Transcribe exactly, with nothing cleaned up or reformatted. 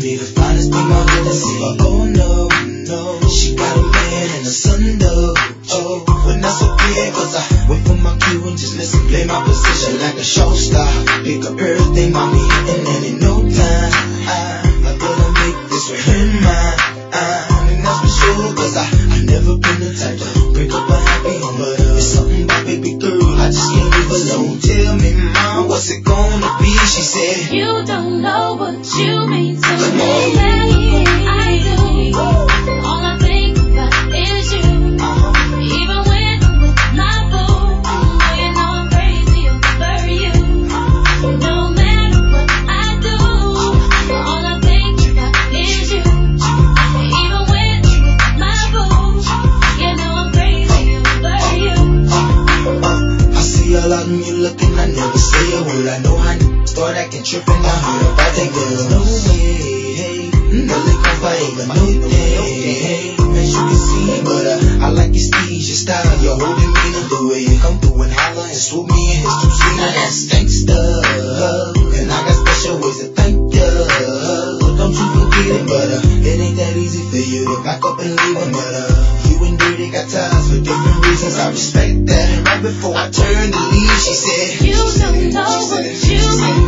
Really the finest thing I've ever seen. But oh no, no, she got a man and a son though. Oh, but not so big, cause I wait for my cue and just listen, play my position like a show star. Pick up everything, mommy, and then in no time, I, I gotta make this with her mine. I, and that's for sure, cause I, I never been the type to break up a happy home. But uh, it's something about baby girl, I just can't leave alone. Tell me, mom, what's it gonna be? She said, you don't know what you mean to come me. on. I do. All I think about is you. Uh-huh. Even when I'm with my boo, boy, you know I'm crazy over you. No matter what I do, all I think about is you. Even when I'm with my boo, you know I'm crazy over you. Uh, I see all out in you looking, I never say a word. I know I start acting tripping, I heard about that girl. No way, hey, no they come fight, but no day, hey, as you can see, but uh, I like your speed, your style, your holding me, and the way you come through and holler and swoop me in his two seat. Now that's gangsta, and I got special ways to thank ya. So don't you forget it, but uh, it ain't that easy for you to back up and leave him, but uh, you and Dirty got ties for different reasons. I respect that. And right before I turned to leave, she said, You don't know what you mean.